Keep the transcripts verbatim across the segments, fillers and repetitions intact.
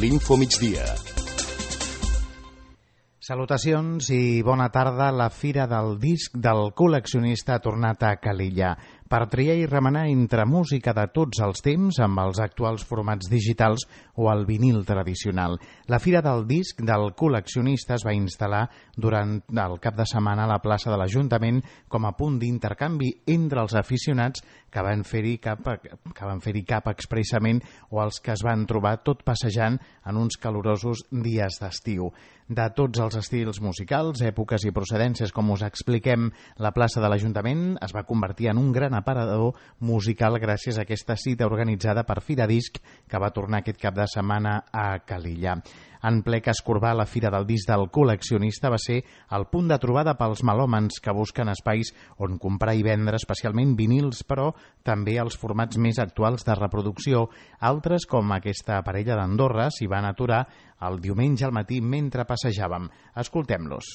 l'Info Migdia. Salutacions i bona tarda. La Fira del Disc del Col·leccionista ha tornat a Calella per triar i remenar entre música de tots els temps amb els actuals formats digitals o el vinil tradicional. La Fira del Disc del Col·leccionista es va instal·lar durant el cap de setmana a la plaça de l'Ajuntament com a punt d'intercanvi entre els aficionats que van fer-hi cap, que van fer-hi cap expressament o els que es van trobar tot passejant en uns calorosos dies d'estiu. De tots els estils musicals, èpoques i procedències, com us expliquem, la plaça de l'Ajuntament es va convertir en un gran aparador musical gràcies a aquesta cita organitzada per Firadisc, que va tornar aquest cap de setmana a Calella. En ple casc urbà, la Fira del Disc del Col·leccionista va ser el punt de trobada pels melòmans que busquen espais on comprar i vendre, especialment vinils, però també els formats més actuals de reproducció. Altres, com aquesta parella d'Andorra, s'hi van aturar el diumenge al matí mentre passejàvem. Escoltem-los.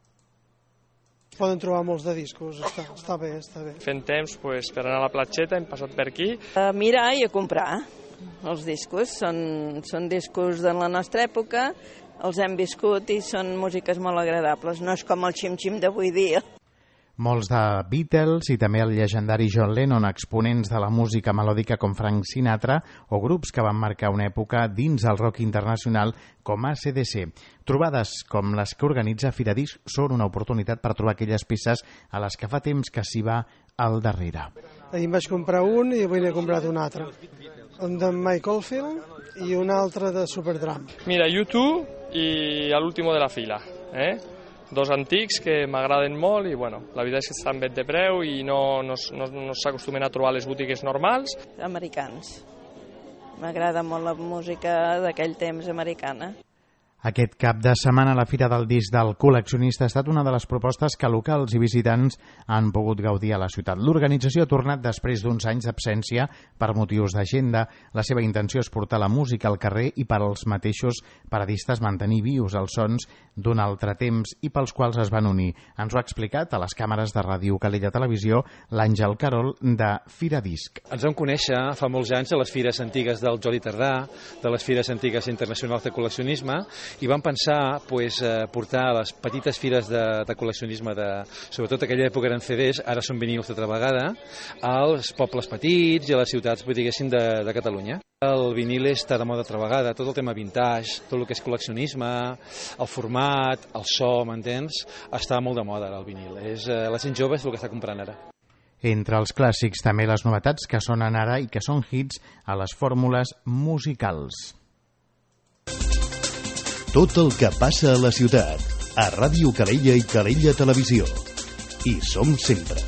Poden trobar molts de discos, està, està bé, està bé. Fent temps pues, per anar a la platgeta, hem passat per aquí. A mirar i a comprar. Els discos són, són discos de la nostra època, els hem viscut i són músiques molt agradables, no és com el xim-xim d'avui dia. Molts de Beatles i també el llegendari John Lennon, exponents de la música melòdica com Frank Sinatra o grups que van marcar una època dins el rock internacional com A C D C. Trobades com les que organitza Firadisc són una oportunitat per trobar aquelles peces a les que fa temps que s'hi va al darrere. Ahir em vaig comprar un i avui n'he comprat un altre. Un de Mike Oldfield i un altre de Supertramp. Mira, U dos i l'último de la fila, eh? Dos antics que m'agraden molt i bueno, la veritat és que estan bé de preu i no, no, no, no s'acostumen a trobar a les botigues normals. Americans. M'agrada molt la música d'aquell temps americana. Aquest cap de setmana la Fira del Disc del Col·leccionista ha estat una de les propostes que locals i visitants han pogut gaudir a la ciutat. L'organització ha tornat després d'uns anys d'absència per motius d'agenda. La seva intenció és portar la música al carrer i per als mateixos paradistes mantenir vius els sons d'un altre temps i pels quals es van unir. Ens ho ha explicat a les càmeres de Ràdio Calella Televisió l'Àngel Carol de Firadisc. Ens vam conèixer fa molts anys a les fires antigues del Joli Tardà, de les fires antigues internacionals de col·leccionisme, i vam pensar pues, portar a les petites fires de, de col·leccionisme, de, sobretot aquella època eren C Ds, ara són vinils de altra vegada, als pobles petits i a les ciutats, diguéssim, de, de Catalunya. El vinil està de moda altra vegada, tot el tema vintage, tot el que és col·leccionisme, el format, el so, m'entens? Està molt de moda ara el vinil. És, la gent jove és el que està comprant ara. Entre els clàssics també les novetats que sonen ara i que són hits a les fórmules musicals. Tot el que passa a la ciutat, a Ràdio Calella i Calella Televisió. Hi som sempre.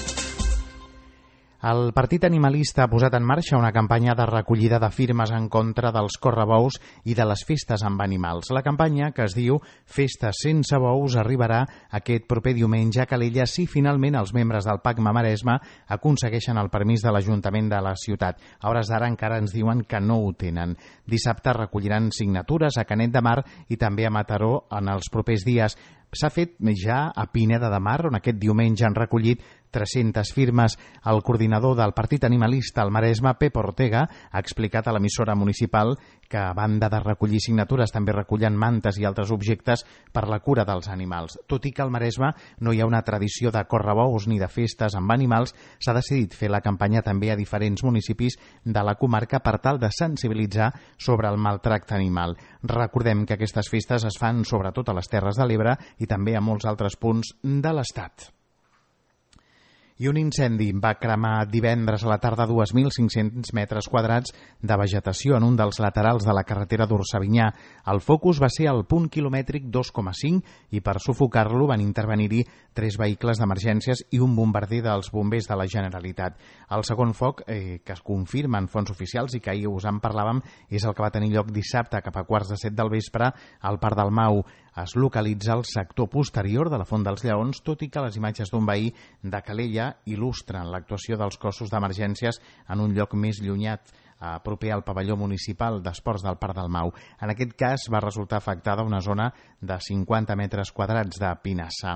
El Partit Animalista ha posat en marxa una campanya de recollida de firmes en contra dels correbous i de les festes amb animals. La campanya, que es diu Festes sense bous, arribarà aquest proper diumenge a Calella si finalment els membres del PACMA Maresme aconsegueixen el permís de l'Ajuntament de la ciutat. A hores d'ara encara ens diuen que no ho tenen. Dissabte recolliran signatures a Canet de Mar i també a Mataró en els propers dies. S'ha fet ja a Pineda de Mar, on aquest diumenge han recollit tres-centes firmes. El coordinador del Partit Animalista al Maresme, Pep Ortega, ha explicat a l'emissora municipal que, a banda de recollir signatures, també recullen mantes i altres objectes per la cura dels animals. Tot i que al Maresme no hi ha una tradició de correbous ni de festes amb animals, s'ha decidit fer la campanya també a diferents municipis de la comarca per tal de sensibilitzar sobre el maltracte animal. Recordem que aquestes festes es fan sobretot a les Terres de l'Ebre i també a molts altres punts de l'Estat. I un incendi va cremar divendres a la tarda dos mil cinc-cents metres quadrats de vegetació en un dels laterals de la carretera d'Orsavinyà. El focus va ser al punt quilomètric dos coma cinc i per sufocar-lo van intervenir-hi tres vehicles d'emergències i un bombarder dels bombers de la Generalitat. El segon foc, eh, que es confirma en fonts oficials i que ahir us en parlàvem, és el que va tenir lloc dissabte cap a quarts de set del vespre al Parc del Mau. Es localitza al sector posterior de la Font dels Lleons, tot i que les imatges d'un veí de Calella il·lustren l'actuació dels cossos d'emergències en un lloc més llunyat, proper al pavelló municipal d'esports del Parc del Mau. En aquest cas va resultar afectada una zona de cinquanta metres quadrats de pinassa.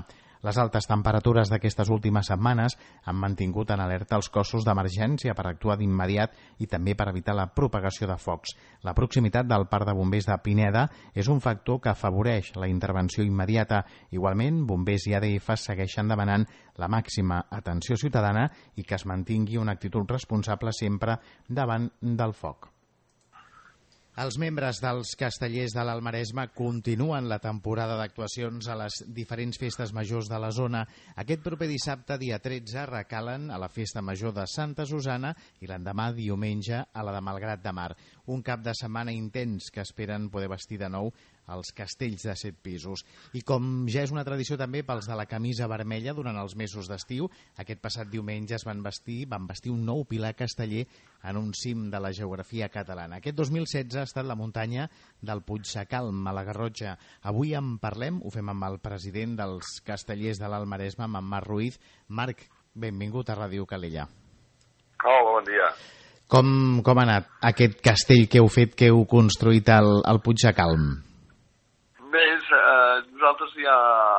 Les altes temperatures d'aquestes últimes setmanes han mantingut en alerta els cossos d'emergència per actuar d'immediat i també per evitar la propagació de focs. La proximitat del Parc de Bombers de Pineda és un factor que afavoreix la intervenció immediata. Igualment, bombers i A D F segueixen demanant la màxima atenció ciutadana i que es mantingui una actitud responsable sempre davant del foc. Els membres dels Castellers de l'Alt Maresme continuen la temporada d'actuacions a les diferents festes majors de la zona. Aquest proper dissabte, dia tretze, recalen a la Festa Major de Santa Susana i l'endemà, diumenge, a la de Malgrat de Mar. Un cap de setmana intens que esperen poder vestir de nou els castells de set pisos. I com ja és una tradició també pels de la camisa vermella durant els mesos d'estiu, aquest passat diumenge es van vestir, van vestir un nou pilar casteller en un cim de la geografia catalana. Aquest dos mil setze ha estat la muntanya del Puigsacalm, a la Garrotxa. Avui en parlem, ho fem amb el president dels Castellers de l'Alt Maresme, amb en Marc Ruiz. Marc, benvingut a Ràdio Calella. Hola, bon dia. Com, com ha anat aquest castell que heu fet, que heu construït al, al Puigsacalm? Bé, eh, nosaltres ja,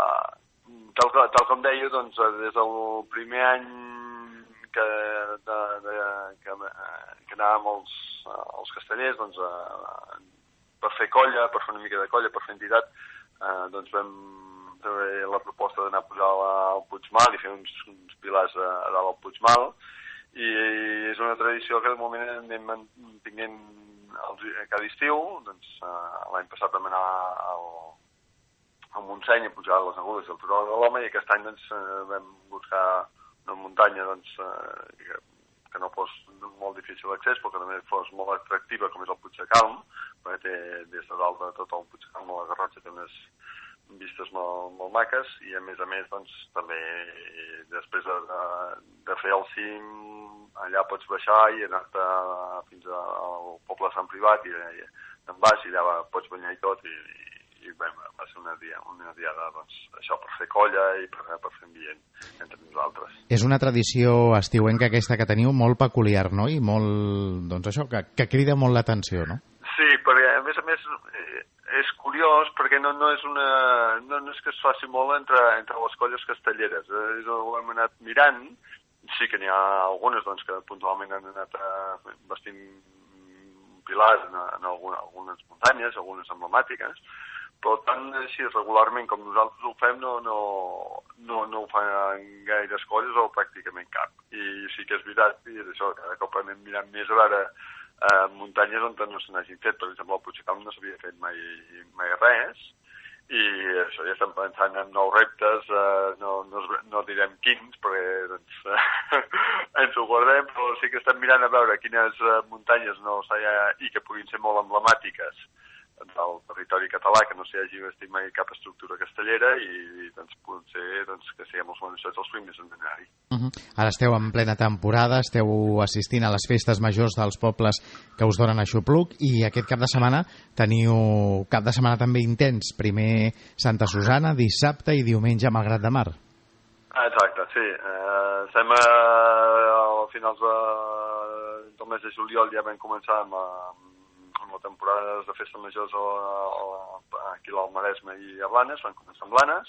tal, tal com deia, doncs, des del primer any que, de, de, que, que anàvem als, als castellers, doncs, eh, per fer colla, per fer una mica de colla, per fer entitat, eh, doncs vam fer la proposta d'anar a posar al Puigmal i fer uns, uns pilars a, a dalt al Puigmal, i és una tradició que de moment anem mantenint cada estiu. Doncs, uh, l'any passat vam anar al, al Montseny a pujar les agudes del Turó de l'Home i aquest any doncs, vam buscar una muntanya doncs, uh, que, que no fos molt difícil d'accés però que també fos molt atractiva com és el Puigsacalm, perquè té des de dalt de tot el Puigsacalm a la Garrotxa té unes vistes molt, molt maques i a més a més doncs, també després de, de, de fer el cim allà pots baixar i anar-te fins al poble de Sant Privat i, i en baix i allà pots banyar i tot i, i, i bé, va ser una, dia, una diada doncs, això per fer colla i per, per fer ambient entre nosaltres. És una tradició estiuenca aquesta que teniu molt peculiar, no? I molt, doncs això, que, que crida molt l'atenció, no? Sí, perquè a més a més eh, és curiós perquè no, no, és una, no, no és que es faci molt entre, entre les colles castelleres. Eh, ho hem anat mirant. Sí que n'hi ha algunes doncs, que puntualment han anat uh, vestint pilars en, en alguna, algunes muntanyes, algunes emblemàtiques, però tant així regularment com nosaltres ho fem no, no, no, no ho fan gaires colles o pràcticament cap. I sí que és veritat, i això, cada cop anem mirant més a veure uh, muntanyes on no se n'hagin fet. Per exemple, al Puigsacalm no s'havia fet mai, mai res, i això, ja estem pensant en nous reptes, eh, no, no, no direm quins, perquè doncs, eh, ens ho guardem, però sí que estem mirant a veure quines eh, muntanyes no i que puguin ser molt emblemàtiques del territori català, que no s'hi hagi vestit mai cap estructura castellera i doncs, potser doncs, que siguem els monitors els primers en anar-hi. Uh -huh. Ara esteu en plena temporada, esteu assistint a les festes majors dels pobles que us donen aixopluc i aquest cap de setmana teniu cap de setmana també intens. Primer Santa Susana, dissabte i diumenge Malgrat de Mar. Exacte, sí. Eh, estem a, a finals de, del mes de juliol ja vam començar amb, amb la temporada de festes majors a, a, aquí a l'Alt Maresme i a Blanes, vam començar amb Blanes,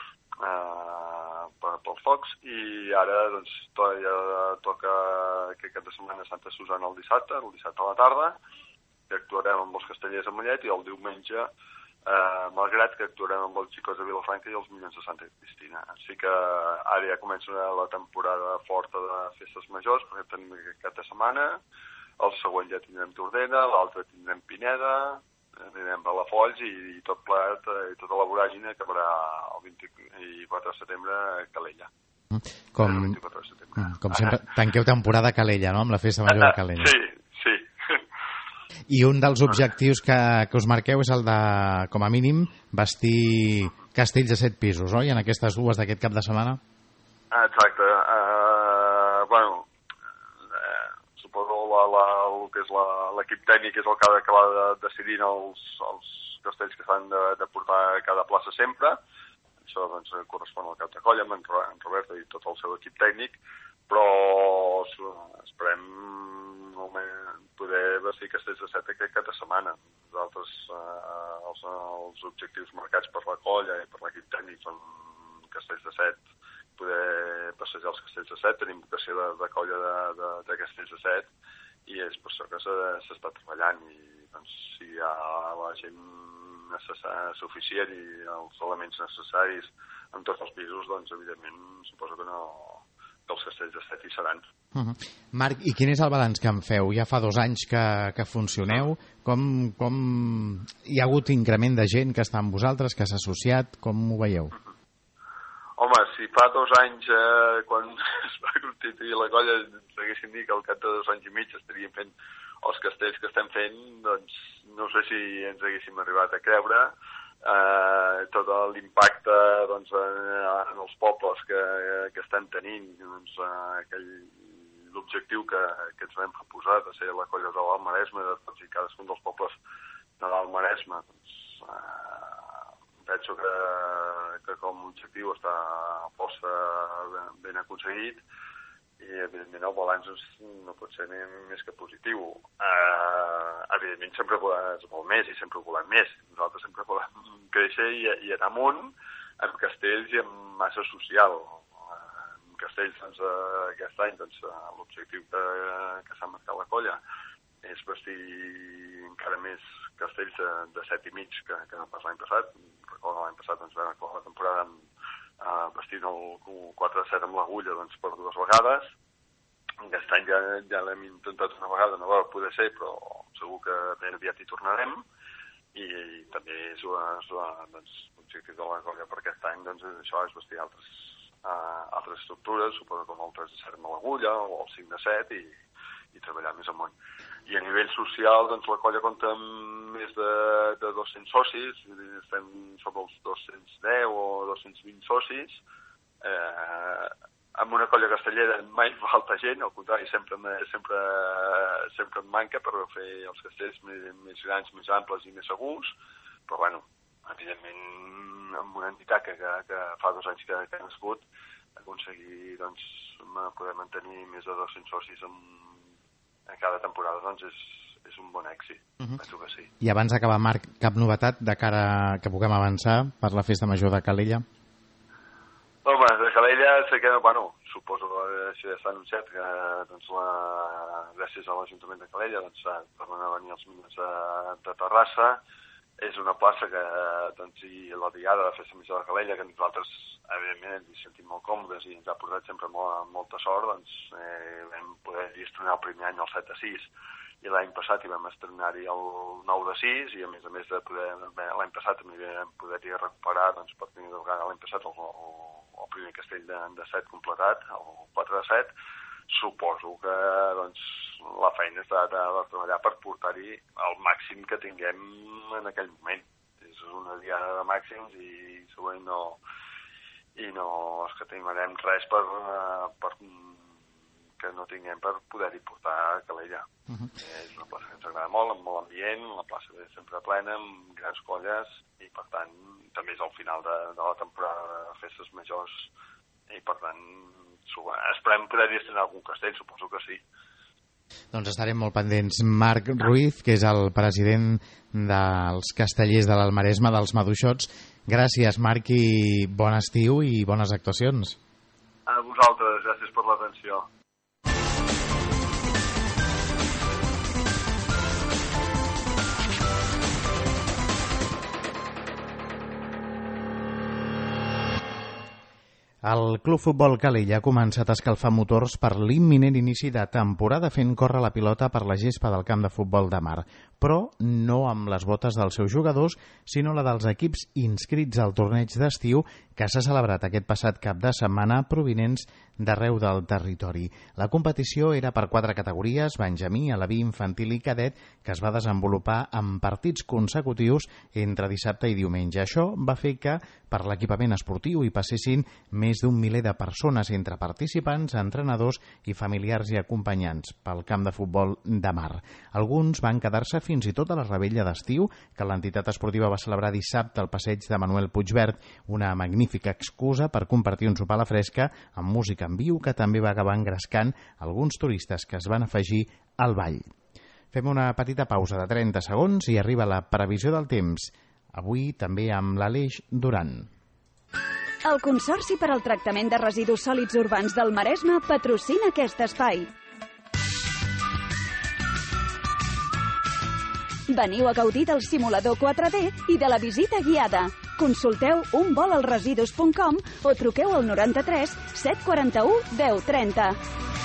eh, per, pels focs, i ara doncs, to, ja toca aquest cap de setmana Santa Susana el dissabte, el dissabte a la tarda, que actuarem amb els castellers a Mollet, i el diumenge, eh, malgrat que actuarem amb els xicots de Vilafranca i els Minyons de Santa Cristina. Així que ara ja comença la temporada forta de festes majors, perquè tenim aquest cap de setmana. El següent ja tindrem Tordera, l'altre tindrem Pineda, anirem a la Folls i, i tot plegat, i tota la voràgina acabarà el vint-i-quatre de setembre a Calella. Com, com sempre, tanqueu temporada a Calella, no?, amb la festa major de Calella. Sí, sí. I un dels objectius que, que us marqueu és el de, com a mínim, vestir castells de set pisos, oi?, en aquestes dues d'aquest cap de setmana? Exacte. Uh, bueno, La, la, el que és l'equip tècnic és el que ha d'acabar decidint els, els castells que s'han de, de portar a cada plaça sempre. Això doncs, correspon al cap de colla, amb en Roberto i tot el seu equip tècnic, però esperem poder vestir castells de set aquest cap de setmana. Nosaltres, eh, els, els objectius marcats per la colla i per l'equip tècnic són Castells de Set, poder passejar els Castells de Set, tenim vocació de, de colla de, de, de Castells de Set, i és per això que s'està treballant, i doncs, si hi ha la gent necessària, suficient i els elements necessaris en tots els pisos, doncs evidentment suposo que no, que els Castells de Set hi seran. Uh-huh. Marc, i quin és el balanç que en feu? Ja fa dos anys que, que funcioneu. Com, com hi ha hagut increment de gent que està amb vosaltres, que s'ha associat? Com ho veieu? Home, si fa dos anys, eh, quan es va constituir la colla, ens haguessin dit que al cap de dos anys i mig estaríem fent els castells que estem fent, doncs no sé si ens haguéssim arribat a creure. Eh, tot l'impacte doncs, en els pobles que, que estem tenint, doncs, eh, aquell, l'objectiu que, que ens vam proposar de ser la colla de l'Alt Maresme, de tots i cadascun dels pobles de l'Alt Maresme, doncs, eh, penso que, que com a objectiu està força ben, ben aconseguit, i evidentment el balanç no pot ser més que positiu. Eh, evidentment sempre es vol més i sempre volem més. Nosaltres sempre volem créixer i, i anar amunt amb castells i amb massa social. Amb castells, doncs, aquest any, doncs, l'objectiu que, que s'ha marcat la colla és vestir encara més castells de, de set i mig que, que pas l'any passat. Recordo l'any passat doncs, vam acabar la temporada amb Uh, vestint el quatre set amb l'agulla doncs, per dues vegades. Aquest any ja, ja l'hem intentat una vegada, no va poder ser, però segur que ben aviat hi tornarem, i, i també és l'objectiu doncs, de la colla per aquest any, doncs això és vestir altres, uh, altres estructures, suposo com el tres de set amb l'agulla o el cinc de set, i, i treballar més amunt. I a nivell social, doncs la colla compta amb més de, de dos-cents socis, estem sobre els dos-cents deu o dos-cents vint socis. Eh, amb una colla castellera mai falta gent, al contrari, sempre, sempre, sempre en manca per fer els castells més, més grans, més amples i més segurs, però bueno, evidentment amb una entitat que, que, que fa dos anys que, que ha nascut, aconseguir doncs, poder mantenir més de dos-cents socis en en cada temporada, doncs és, és un bon èxit, uh-huh. Penso que sí. I abans d'acabar, Marc, cap novetat de cara que puguem avançar per la festa major de Calella? Home, de Calella sé que, bueno, suposo que això ja s'ha anunciat que doncs, la, gràcies a l'Ajuntament de Calella doncs, tornen a venir els mines de, de Terrassa. És una plaça que, doncs, i la diada de la festa major de Calella, que nosaltres, evidentment, ens hi sentim molt còmodes i ens ha portat sempre molt, molta sort, doncs eh, vam poder estrenar el primer any el set de sis, i l'any passat hi vam estrenar-hi el nou de sis, i a més a més de poder, l'any passat també vam poder-hi recuperar, doncs, per primera vegada l'any passat el, el, el primer castell de, de set completat, el quatre de set. Suposo que doncs, la feina està de, de treballar per portar-hi el màxim que tinguem en aquell moment. És una diada de màxims i segurament no, i no escatimarem res per, per que no tinguem per poder-hi portar a Calella. Uh-huh. És una plaça que ens agrada molt, amb molt ambient, la plaça és sempre plena, amb grans colles, i per tant també és el final de, de la temporada de festes majors, i per tant esperem poder-hi estrenar algun castell, suposo que sí. Doncs estarem molt pendents. Marc Ruiz, que és el president dels castellers de l'Alt Maresme, dels Maduixots. Gràcies, Marc, i bon estiu i bones actuacions. A vosaltres, gràcies per l'atenció. El Club Futbol Calella ha començat a escalfar motors per l'imminent inici de temporada fent córrer la pilota per la gespa del camp de futbol de Mar, però no amb les botes dels seus jugadors, sinó la dels equips inscrits al torneig d'estiu que s'ha celebrat aquest passat cap de setmana provinents d'arreu del territori. La competició era per quatre categories, benjamí, alaví, infantil i cadet, que es va desenvolupar en partits consecutius entre dissabte i diumenge. Això va fer que per l'equipament esportiu hi passessin més d'un miler de persones entre participants, entrenadors i familiars i acompanyants pel camp de futbol de Mar. Alguns van quedar-se fins i tot a la rebella d'estiu que l'entitat esportiva va celebrar dissabte al passeig de Manuel Puigverd, una magnífica excusa per compartir un sopar a la fresca amb música en viu que també va acabar engrescant alguns turistes que es van afegir al ball. Fem una petita pausa de trenta segons i arriba la previsió del temps. Avui també amb l'Aleix Duran. El Consorci per al Tractament de Residus Sòlids Urbans del Maresme patrocina aquest espai. Veniu a gaudir del simulador quatre D i de la visita guiada. Consulteu un vol als residus punt com o truqueu al noranta-tres set quaranta-u deu trenta.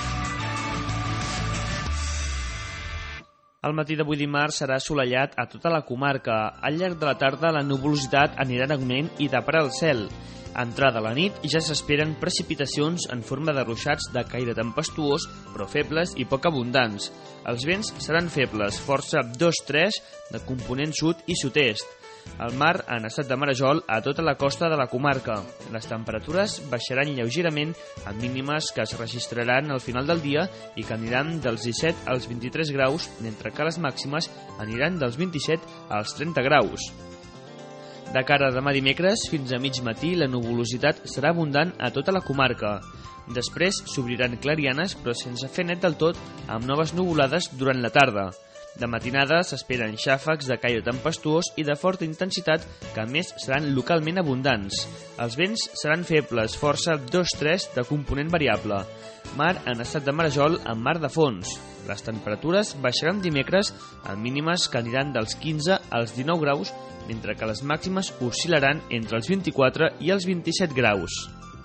El matí d'avui dimarts serà assolellat a tota la comarca. Al llarg de la tarda la nuvolositat anirà en augment i taparà el cel. A entrada la nit ja s'esperen precipitacions en forma de ruixats de caire tempestuós, però febles i poc abundants. Els vents seran febles, força dos tres de component sud i sud-est. El mar en estat de marejol a tota la costa de la comarca. Les temperatures baixaran lleugerament amb mínimes que es registraran al final del dia i que aniran dels disset als vint-i-tres graus, mentre que les màximes aniran dels vint-i-set als trenta graus. De cara a demà dimecres, fins a mig matí, la nuvolositat serà abundant a tota la comarca. Després s'obriran clarianes, però sense fer net del tot, amb noves nuvolades durant la tarda. De matinada s'esperen xàfecs de caire tempestuós i de forta intensitat que a més seran localment abundants. Els vents seran febles, força dos tres de component variable. Mar en estat de marejol amb mar de fons. Les temperatures baixaran dimecres amb mínimes que aniran dels quinze als dinou graus, mentre que les màximes oscil·laran entre els vint-i-quatre i els vint-i-set graus.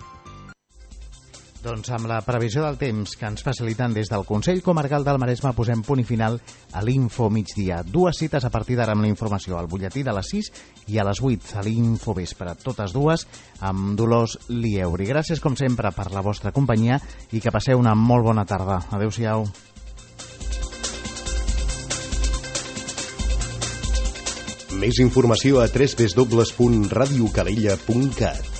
Doncs amb la previsió del temps que ens faciliten des del Consell Comarcal del Maresme posem punt i final a l'Info Migdia. Dues cites a partir d'ara amb la informació, al butlletí de les sis i a les vuit a l'Info Vespre. Totes dues amb Dolors Lieuri. Gràcies com sempre per la vostra companyia i que passeu una molt bona tarda. Adéu-siau. Més informació a w w w punt radio calella punt cat.